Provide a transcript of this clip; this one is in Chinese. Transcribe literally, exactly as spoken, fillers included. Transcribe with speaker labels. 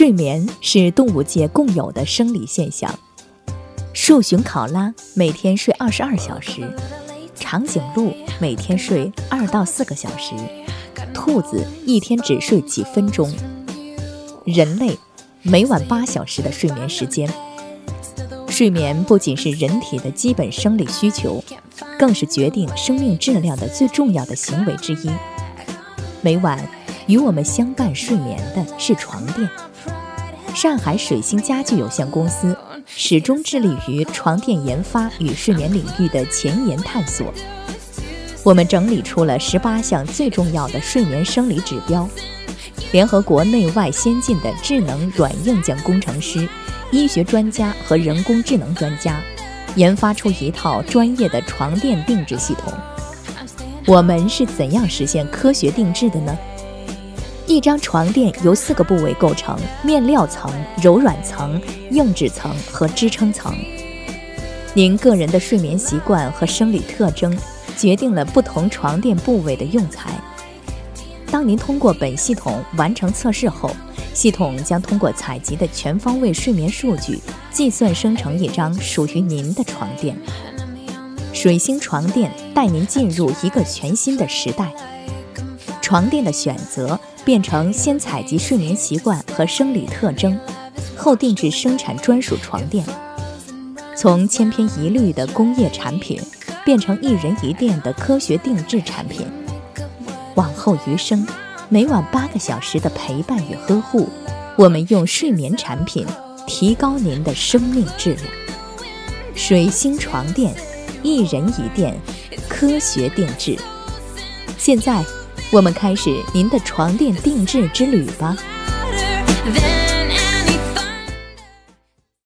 Speaker 1: 睡眠是动物界共有的生理现象。树熊考拉每天睡二十二小时，长颈鹿每天睡二到四个小时，兔子一天只睡几分钟，人类每晚八小时的睡眠时间。睡眠不仅是人体的基本生理需求，更是决定生命质量的最重要的行为之一。每晚与我们相伴睡眠的是床垫。上海水星家具有限公司始终致力于床垫研发与睡眠领域的前沿探索。我们整理出了十八项最重要的睡眠生理指标，联合国内外先进的智能软硬件工程师、医学专家和人工智能专家，研发出一套专业的床垫定制系统。我们是怎样实现科学定制的呢？一张床垫由四个部位构成：面料层、柔软层、硬质层和支撑层。您个人的睡眠习惯和生理特征决定了不同床垫部位的用材。当您通过本系统完成测试后，系统将通过采集的全方位睡眠数据，计算生成一张属于您的床垫。水星床垫带您进入一个全新的时代。床垫的选择变成先采集睡眠习惯和生理特征，后定制生产专属床垫。从千篇一律的工业产品变成一人一垫的科学定制产品。往后余生，每晚八个小时的陪伴与呵护，我们用睡眠产品提高您的生命质量。水星床垫，一人一垫，科学定制。现在我们开始您的床垫定制之旅吧。